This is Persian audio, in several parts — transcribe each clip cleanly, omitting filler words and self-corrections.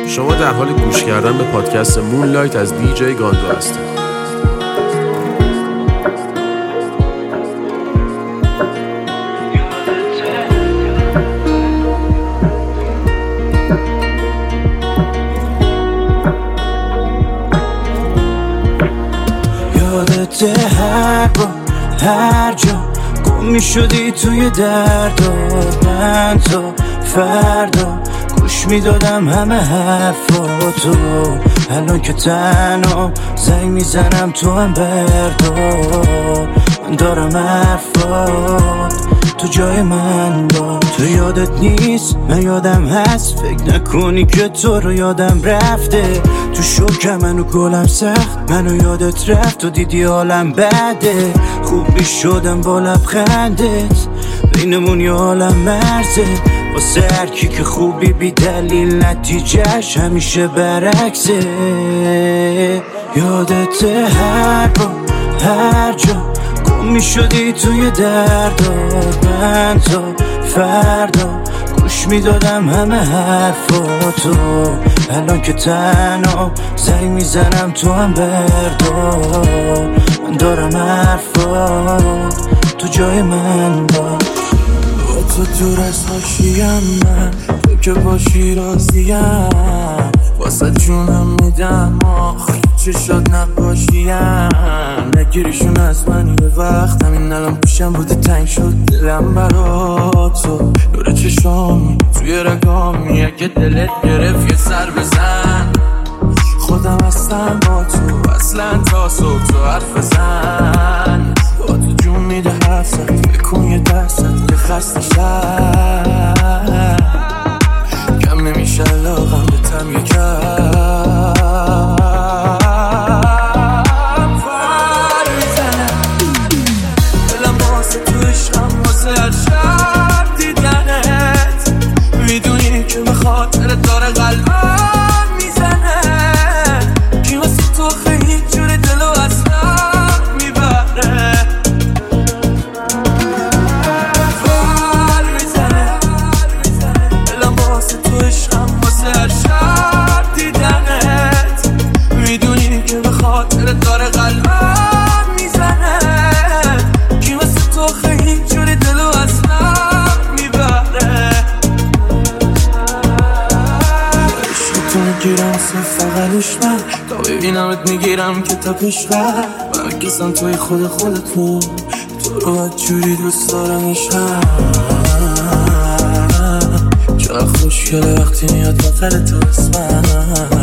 شما در حال گوش کردن به پادکست مونلایت از دیجی گاندو هستید. یادت هر جا گم می شدی توی درد و من تو فردا گوش می دادم همه حرفاتو. الان که تنها زنگ می زنم تو هم بردار، من دارم حرفات تو جای من با. تو یادت نیست من یادم هست، فکر نکنی که تو رو یادم رفته. تو شوکم منو گلم سخت، منو یادت رفت و دیدی حالم بده. خوب می شدم با لبخندت، بینمون یه عالم مرزه. واسه هر کی که خوبی بی دلیل نتیجهش همیشه برعکسه. یادت هر جا گم می شدی توی درد و من تا فردا گوش می دادم همه حرفاتو. الان که تنها زنگ می زنم تو هم بردار، من دارم حرفات تو جای من با. تو دور از حاشیم، من تو که باشی راضیم. واسه جونم میدم آخ چشات نباشیم. نگیریشون از من یه وقت، همین الان پیشم بودی تنگ شد دلم برا تو. نور چشامی توی رگامی، اگه دلت گرفت یه سر بزن. خودم هستم با تو اصلا تا صبح تو حرف بزن. با تو جون میده حرفت، بکن یه دست که خسته شد. کم نمیشه علاقم به تم یکم. فر میزنم دلم واسه تو عشقم، واسه هر شب دیدنت. میدونی که به خاطرت داره قلبم میزنه. کی واسه تو خیلی جوری دلو اصلا میبره. داره قلبم میزنه. کی واسه تو خیلی جوری دلو اصلا میبره. عشق تو میگیرم صرف فقلش من، تا ببینمت میگیرم که تا پیشقر. برکسم توی خودتون، تو رو باید جوری دوست دارم عشقم. چرا خوشگله وقتی میاد بغل تو اسمم.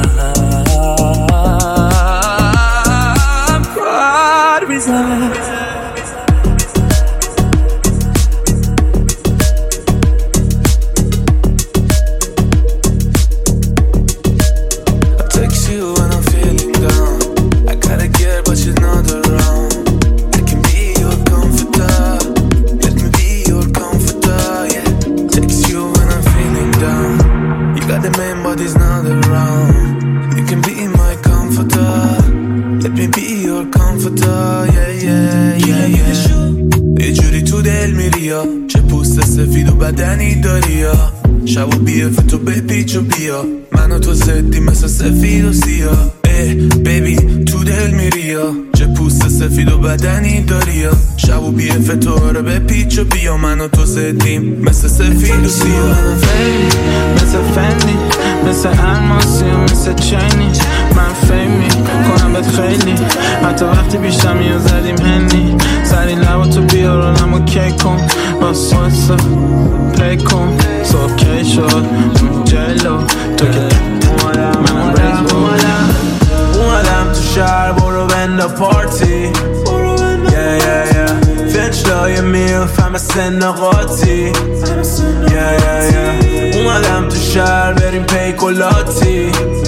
چه پوست سفید و بدنی داری یا شب و بیفه تو بپیچ و بیا. من و تو زدی مثل سفید و سیاه. بیبی تو دل میری یا چه پوست سفید و بدنی داری یا شب و بیفه تو رو بپیچ و بیا. من و تو زدیم مثل سفید و سیاه. مثل فنی، مثل الماسی و مثل چینی. من فیمی کنم بهت خیلی، حتی وقتی بیشتر میو زدیم هنی. سری لبا تو بیار و نمو کیک کن، باز واسه پلی کن. صبح کی شد جلو تو که منم ریز اومدم تو شهر برو بنده پارتی. فنچلای میلف همه سن قاطی. اومدم تو شهر بریم پیکولاتی.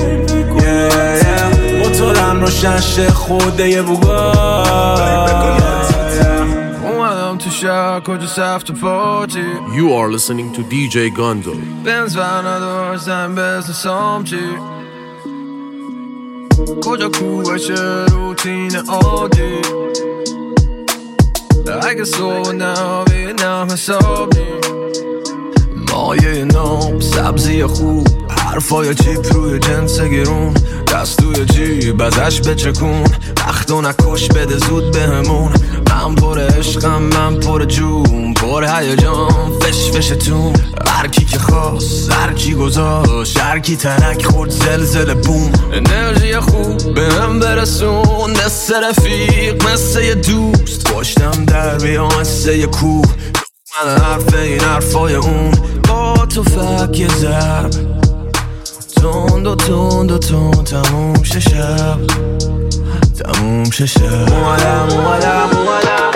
موتورم روشن شه خوده یه بوگار. اومدم تو شهر کجا سفت پارتی. You are listening to DJ Gando. بنز و نداشتم بزن سامچی. کجا کوبشه روتین عادی. اگه صبح نبینم حسابی. مایه نام سبزی خوب، حرفای چیپ روی جنس گرون، دست توی جیب ازش بچکون، وقتو نکش بده زود بهمون. من پر عشقم، من پر جون، پر هیجان، فش فشتون. هر کی که خواست، هر کی گذاشت، هر کی ترک خورد زلزله بوم. انرژی خوب بهم برسون، مثل رفیق مثل یه دوست. پشتم در بیام مثل یه کوه، من حرف این حرفای اون. با تو فک یه ضرب تند و تند و تند، تموم شه شب، تموم شه شب. اومدم اومدم اومدم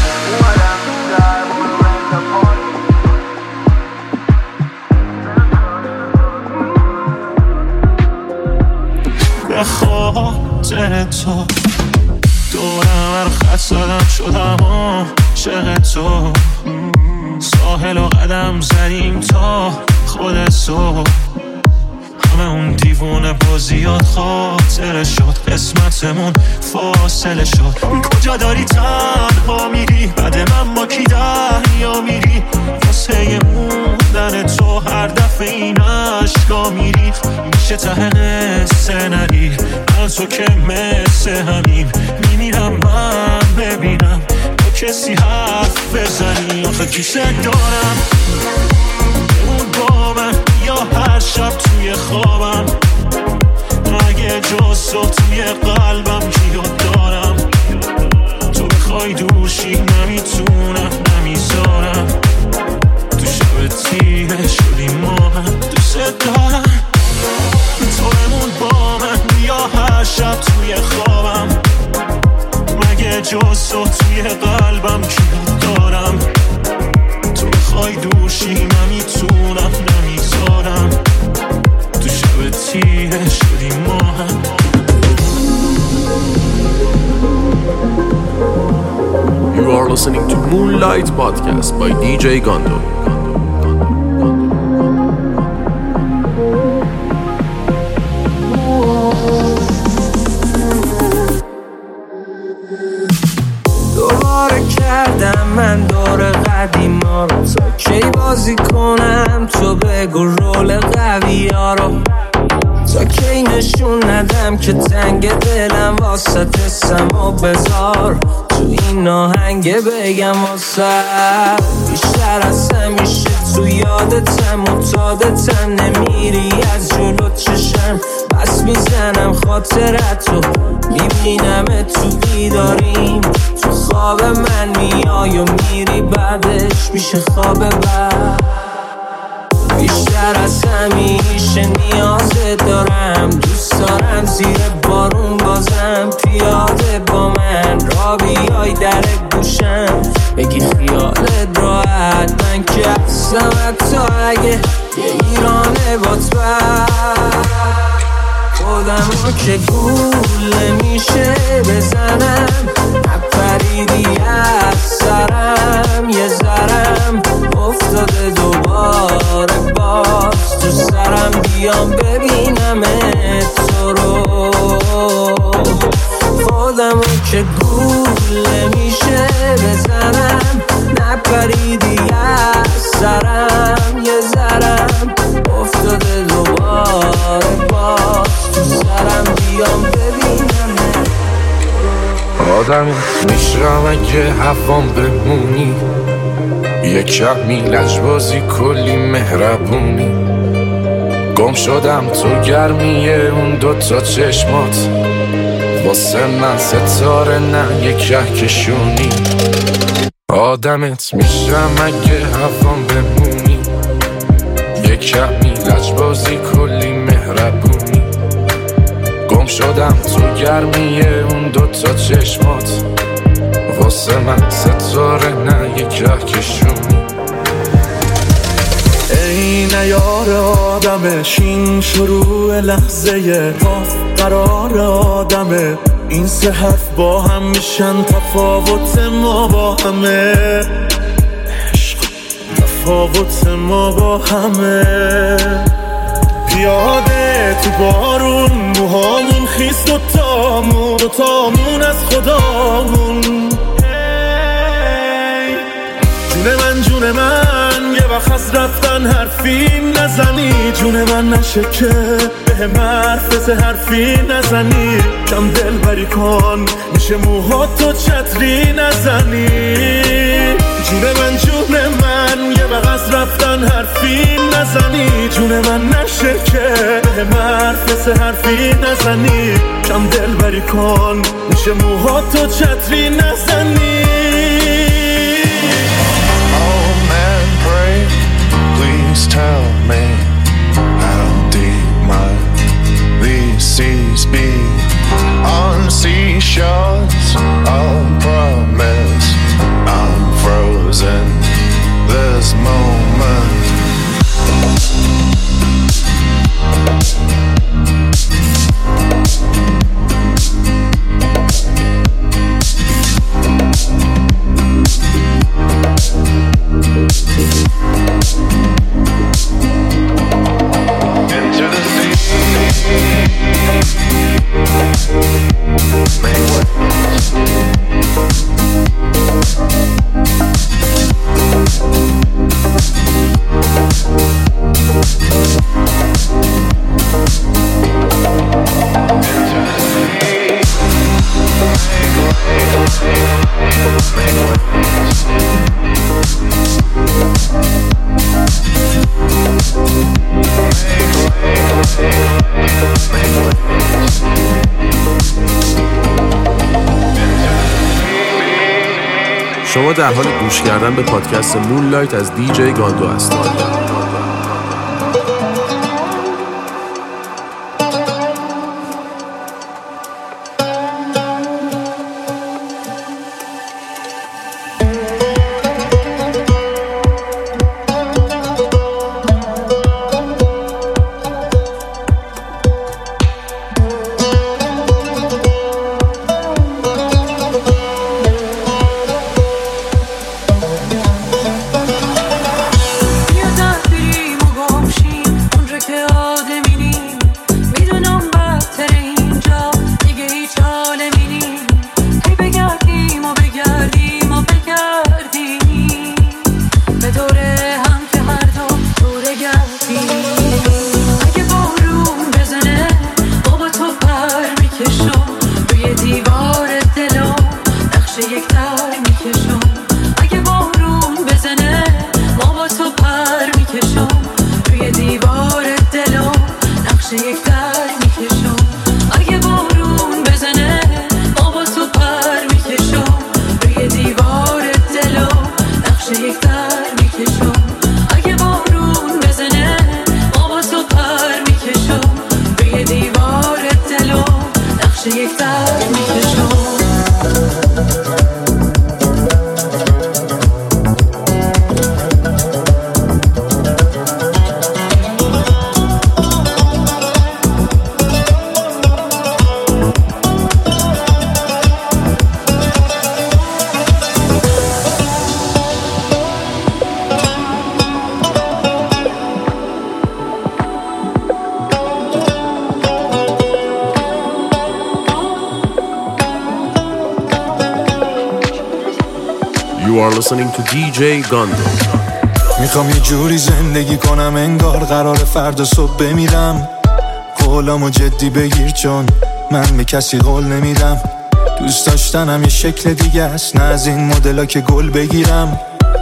به خاطر تو دورم خط زدم شدم عاشق تو. ساحل و قدم زدیم تا خود تو، همه اون دیوونه بازیات خاطره شد، قسمتمون فاصله شد. کجا داری تنها میری، بعد من با کی دریا میری؟ واسه موندن تو هر دفعه این عشقا میری. میشه ته قصه نری، من تو که مثل همین میمیرم من ببینم با کسی حرف بزنی. آخه کیسه دارم بمون با من یا هر شب توی خوابم، اگه جز تو توی قلبم کیو دارم. تو بخوای دوشی نمیتونم نمیذارم، تو شب تیره شدی ما هم دوست دارم. تو بمون با من یا هر شب توی خوابم، مگه جز تو توی قلبم کیو دارم. تو بخوای دوشی نمیتونم نمیذارم، تو شب تیره شدی ما هم. You are listening to Moonlight Podcast by DJ Gondo. دوباره کردم من دور قدیما رو، تا کی بازی کنم تو بگو رول قوی ها رو. تا کی نشون ندم که تنگ دلم واسه سما بذار، تو این آهنگ بگم واسه بیشتر از همیشه تو یادتم معتادتم، نمیری از جلو چشم بس میزنم خاطرتو، میبینم تو بیداریم، تو خواب من میای و میری بعدش میشه خواب بعد. بیشتر از همیشه نیازت دارم، دوست دارم زیر بارون بازم پیاده با من را بیای در گوشم، بگی خیالت راحت من که هستم حتی اگه یه ایرانه بات بر. خودم رو که گوله میشه بزنم، نپریدی از سرم، یه ذرم افتاده دوباره باز تو سرم، بیام ببینم تو رو. خودم رو که گوله میشه بزنم، نپریدی از سرم، یه ذرم افتاده دوباره باز تو سرم، بیام ببینم. آدم میشرم اگه هوام بمونی، یک کمی لجبازی کلی مهربونی. گم شدم تو گرمیه اون دوتا چشمات، واسه من ستاره نه یک کهکشونی. آدمت میشم اگه هوام بمونی، یک کمی لجبازی کلی مهربونی. گم شدم تو گرمیه اون دوتا چشمات، واسه من ستاره نه یک کهکشونی. ای نیار آدمش این شروع لحظه پاس قرار آدمه، این سه حرف با هم میشن تفاوت ما با همه، تفاوت ما با همه. پیاده تو بارون موهامون خیس دوتامون از خدامون. جون من یه وقت از رفتن حرفی نزنی، جون من نشه که به حرف حرفی نزنی، کم دل بری کن میشه موهاتو چتری نزنی. جون من یه وقت از رفتن حرفی نزنی، جون من نشه که به حرف حرفی نزنی، کم دل بری کن میشه موهاتو چتری نزنی. Please tell me how deep might these seas be on seashores of promise. I'm frozen this moment. Into the sea, make waves. شما در حال گوش کردن به پادکست مونلایت از دیجی گاندو هستید. You are listening to DJ Gondo. میخوام یه جوری زندگی کنم انگار قرار فردا صبح بمیرم. قولامو جدی بگیر چون من به کسی قول نمیدم. دوست داشتنم یه شکل دیگه است، نه از این مدلا که گل بگیرم.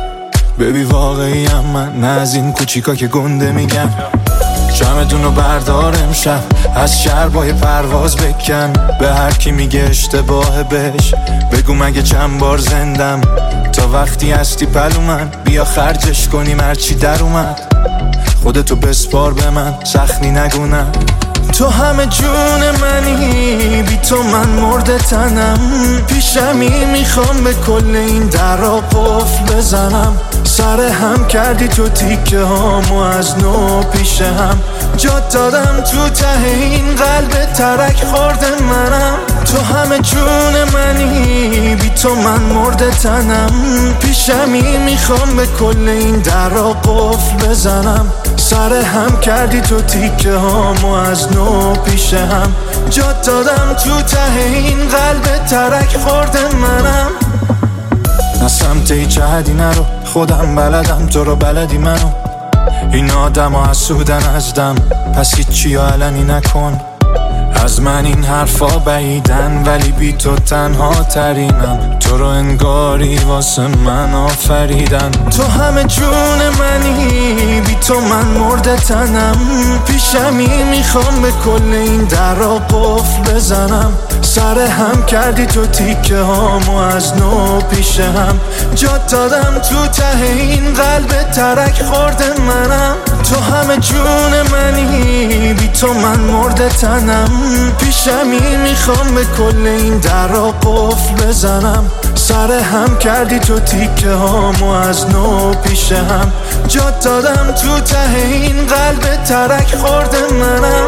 ببی واقعیم من، نه از این کوچیکا که گنده میگم. شمعتونو بردار امشب، از شربای پرواز بکن. به هر کی میگه اشتباه بهش بگو مگه چند بار زندم. تا وقتی هستی پلو من، بیا خرجش کنیم هرچی در اومد. خودتو بسپار به من، سخنی نگونم. تو همه جون منی، بی تو من مرده تنم. پیشمی میخوام به کل این درا قفل بزنم. سر هم کردی تو تیکه هامو از نو پیش هم. جات دادم تو ته این قلب ترک خورده منم. تو همه جون منی، بی تو من مرده تنم. پیشمی میخوام به کل این درا قفل بزنم. سر هم کردی تو تیکه هامو از نو پیش هم. جات دادم تو ته این قلب ترک خورده منم. نه سمت هیچ جهدی نرو، خودم بلدم تو رو بلدی منو. این آدم ها حسودن ازدم، پس هیچی علنی نکن. از من این حرفا بعیدن ولی بی تو تنها ترینم. تو رو انگاری واسه من آفریدن. تو همه جون منی، بی تو من مرده تنم. پیشمی میخوام به کل این در را قفل بزنم. سر هم کردی تو تیکه هامو از نو پیش هم. جات دادم تو ته این قلب ترک خورده منم. تو همه جون منی، بی تو من مرده تنم. پیشمی میخوام به کل این در را قفل بزنم. سر هم کردی تو تیکه هامو از نو پیش هم. جات دادم تو ته این قلب ترک خورده منم.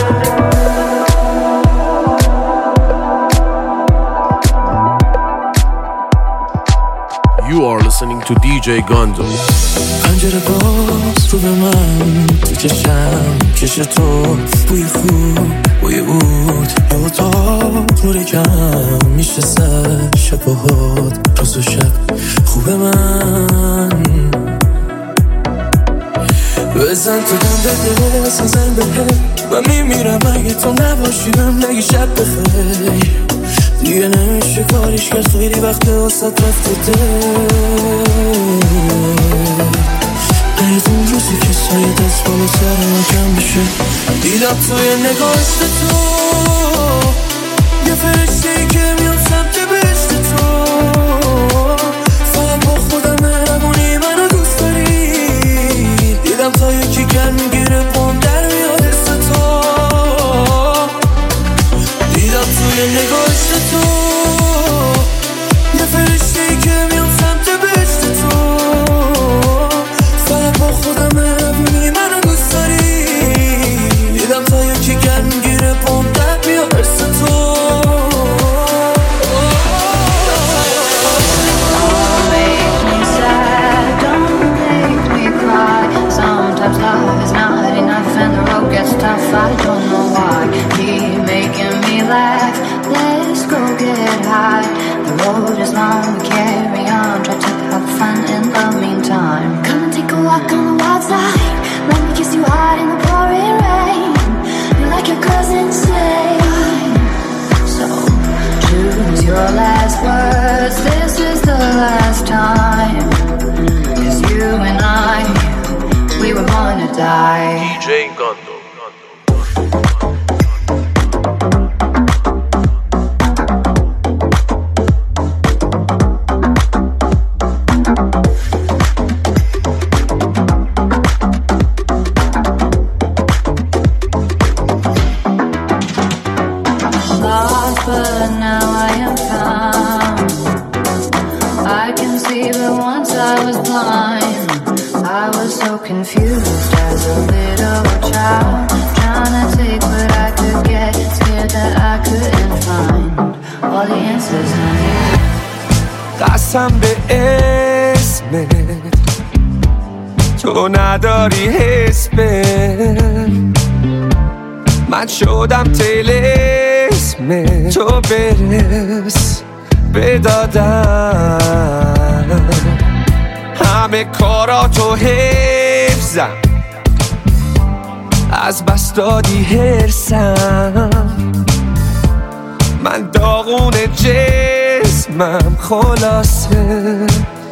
You are listening to DJ Gondo. پنجره باز رو به من، تو چشم کش تو، بوی خوب بوی بود. یه اتاق نور کم میشه سر شب و هات، روز و شب خوب من. بزن تو دم بده سازن بهه، من میمیرم اگه تو نباشی. بهم نگی شب بخیر، دیگه نمیشه کاریش کرد. خیلی وقت واسط رفته باید اون روزی که سایه دست بالا سر من کم بشه. دیدم توی نگاهست تو یه فرشته‌ای که میام سمت بهشت تو. فقط با خودم مهربونی منو دوست داری. دیدم تا یکی گرم میگیره پام در میاد حس تو. دیدم توی نگاهست تو یه فرشته‌ای که میام سمت بهشت تو. فقط با خودم مهربونی منو دوست داری. دیدم تا یکی گرم میگیره پام در میاد حس تو. Sometimes love is not enough and the road gets tough. I don't know why. Keep making me laugh. Let's go get high. The road is long, we carry on. Try to have fun in the meantime. Come and take a walk on the wild side. Let me kiss you hard in the pouring rain. You're like your cousin say. So choose your last words. This is the last time. 'Cause you and I, we were born to die. DJ Gondo. Lost, but now I am found. I can see, but once I was blind. I was so confused as a little child, trying to take what I could get, scared that I couldn't find all the answers I need. قسم به اسمت تو نداری حس به من شدم طلسم تو برس بدادم همه کاراتو حفظم از بس دادی هرسم من داغون جسمم خلاصه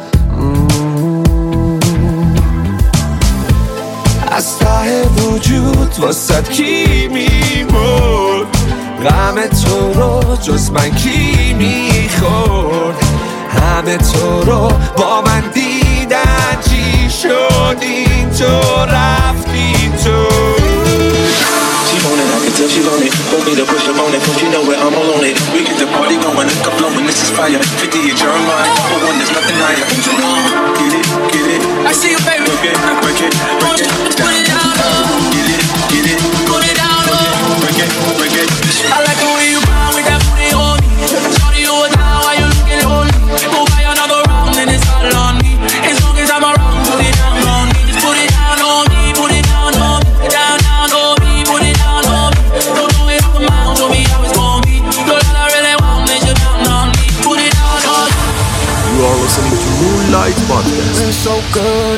از ته وجود واسد کی میمرد غم تو رو جز من کی میخورد همه تو رو با من دیدن چی شد این تو رفتی تو She want it, I can tell she want it. Want me to push up on it, cause you know where I'm all on it. We get the party going, let's go blowing, this is fire. 50 at Jeremiah, for one there's nothing higher. Get it, I see you baby. Break it, break it, break it down. Get it, put it down. Break it. I like the way you bow with that booty on me. Shorty, you are down, why you looking lonely? Go buy another round and it's all on me. As long as I'm around, put it down on me. Just put it down on me, put it down on me. Down on me, put it down on me. Don't know if I'm out, show me how it's gonna be. Girl, all I really want is you down on me. Put it down on me. You are listening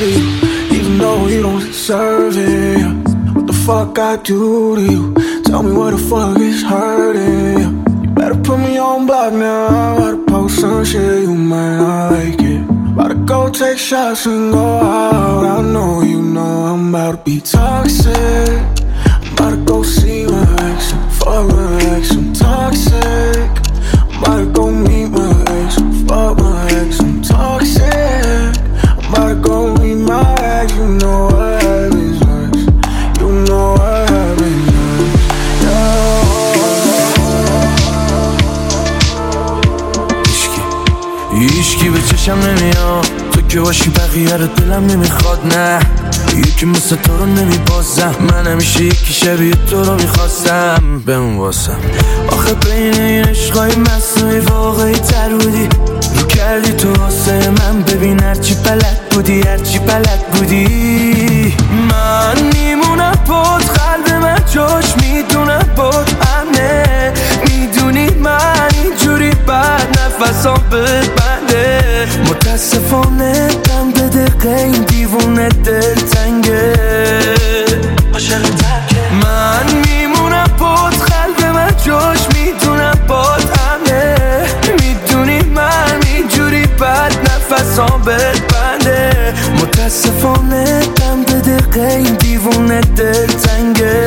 to you, even though you don't deserve it. What the fuck I do to you? Tell me what the fuck is hurting you. You better put me on block now. I'm about to post some shit, you might not like it. About to go take shots and go out. I know you know I'm about to be toxic. I'm about to go see my ex and fuck my ex. I'm toxic. I'm about to go meet my ex and fuck my ex. I'm toxic. I'm about to go meet my ex. You know what happens next. You know what happens next. هیچکی به چشم نمیاد تو که باشی بقیه رو دلم نمیخواد نه یکی مثل تو رو نمیبازم من همیشه یکی شبیه تو رو میخواستم بمون واسم آخه بین این عشقای مصنوعی واقعی تر بودی رو کردی تو واسه من ببین هرچی بلد بودی من میمونم بود قلب من جاش میدونم بود امنه میدونی من اینجوری بعد نفسام ببنده متاسفانه دم به دقیقه این دیوونه دل تنگه من میمونم بود قلب من جاش میدونم بود امنه میدونی من اینجوری بعد نفسام ببنده متاسفانه دم به دقیقه این دیوونه دل تنگه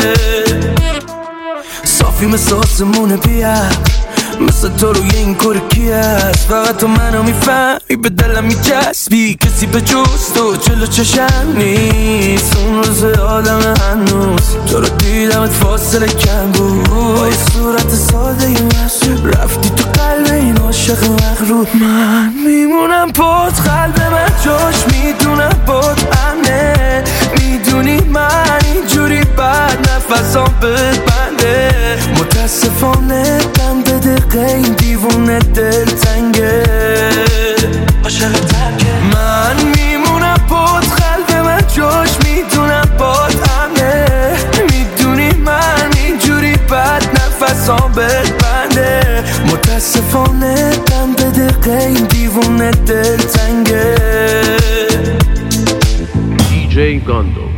صافی مثل آسمون بیاد مثل تو روی این کار کی هست فقط تو منو میفهمی به دلم میچسبی کسی به جز تو جلو چشم نیست اون روز آدم هنوز تو رو دیدمت فاصله کم بود با یه صورت ساده مسئول رفتی تو قلب این عاشق مغرور من میمونم بود قلب من جاش میدونم بود امنه میدونی من اینجوری بعد نفسام ببنده متاسفانه دم به دقیقه این دیوونه دل تنگه من میمونم بود قلب من جاش میدونم بود امنه میدونی من اینجوری بعد نفسام ببنده متاسفانه دم به دقیقه این دیوونه دل تنگه DJ Gondo